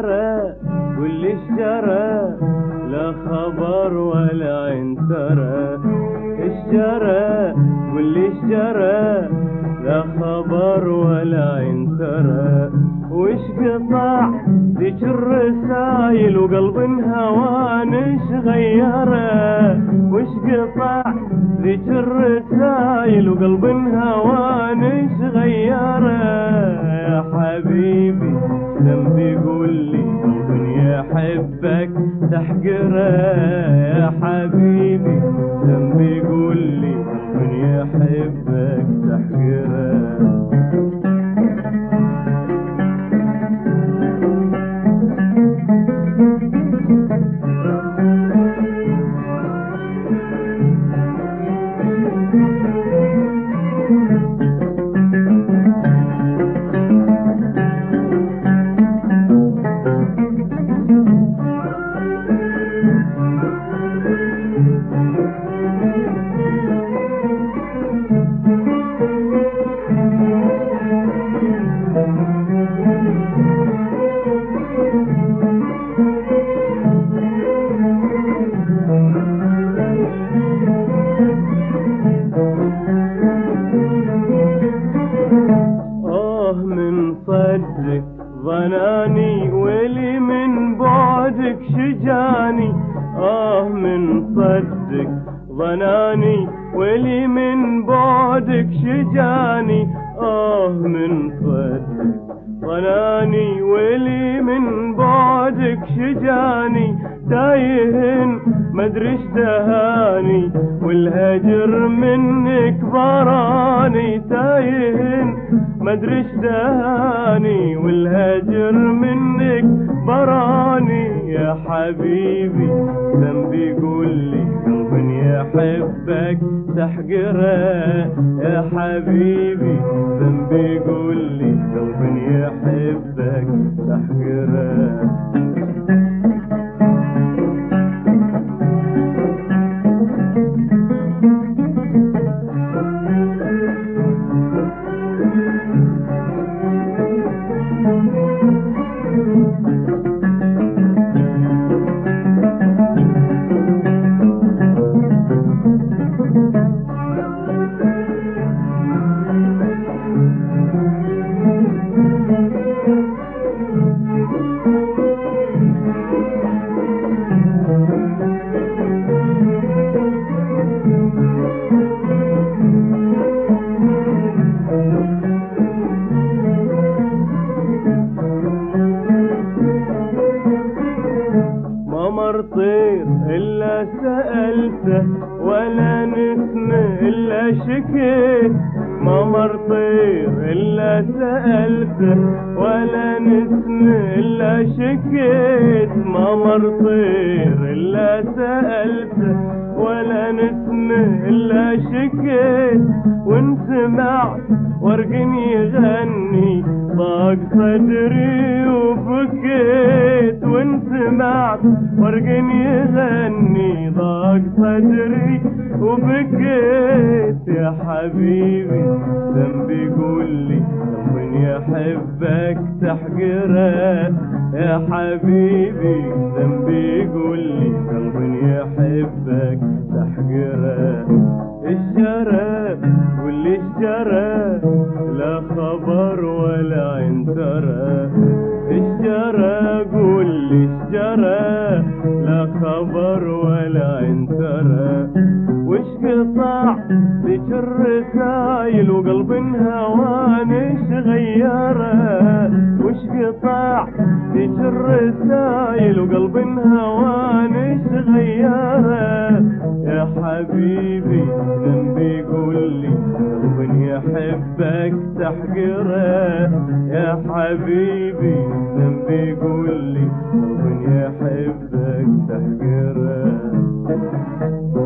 جرى واللي اشجرى لا خبر ولا عنترى. اشجرى واللي اشجرى لا خبر ولا عنترى. وش قطع ذيك الرسايل وقلب هوانش غيره. وش قطع ذيك الرسايل وقلب هوانش غيره. يا حبيبي ذنبي قول لي قلبي يحبك تحقره. يا حبيبي ذنبي قول لي قلبي يحبك تحقره. صدق ظناني ولي من بعدك شجاني. من صدق ظناني ولي من بعدك شجاني. من صدق ظناني ولي من بعدك شجاني. تايهن مدري دهاني والهجر منك براني. تايهن مدري دهاني والهجر منك براني. يا حبيبي ذنبي قول لي قلبي يحبك تحقره. يا حبيبي ذنبي قول لي قلبي يحبك تحقره. طير إلا سألته ولا نسمة إلا شكيت. ما مر طير إلا سألته ولا نسمة إلا شكيت. ما مر طير إلا سألته ولا نسمة إلا شكيت. وان سمعت ورق يغني ضاق صدري وبكيت. وان سمعت ورق يغني ضاق صدري وبكيت. يا حبيبي ذنبي قول لي قلبي يحبك تحقره. يا حبيبي ذنبي قول لي قلبي يحبك تحقره. اشجرى واللي اشجرى لا خبر ولا عنترى. اشجرى قول لي اشجرى لا خبر ولا عنترى. وش قطع ذيك الرسايل وقلب هوانش غيره. وش قطع ذيك الرسايل وقلب هوانش غيره. يا حبيبي ذنبي قول لي قلبي يحبك تحقره. يا حبيبي ذنبي قول لي قلبي يحبك تحقره.